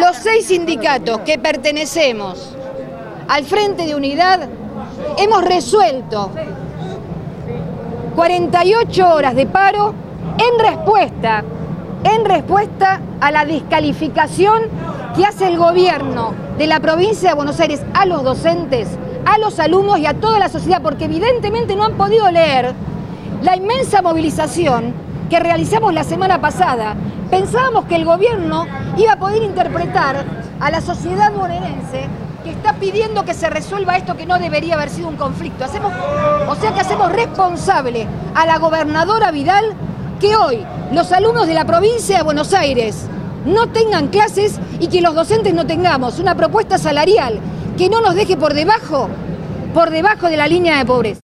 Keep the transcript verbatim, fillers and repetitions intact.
Los seis sindicatos que pertenecemos al Frente de Unidad hemos resuelto cuarenta y ocho horas de paro en respuesta, en respuesta a la descalificación que hace el gobierno de la provincia de Buenos Aires a los docentes, a los alumnos y a toda la sociedad, porque evidentemente no han podido leer la inmensa movilización que realizamos la semana pasada. Pensábamos que el gobierno iba a poder interpretar a la sociedad bonaerense que está pidiendo que se resuelva esto que no debería haber sido un conflicto. Hacemos, o sea que hacemos responsable a la gobernadora Vidal que hoy los alumnos de la provincia de Buenos Aires no tengan clases y que los docentes no tengamos una propuesta salarial que no nos deje por debajo, por debajo de la línea de pobreza.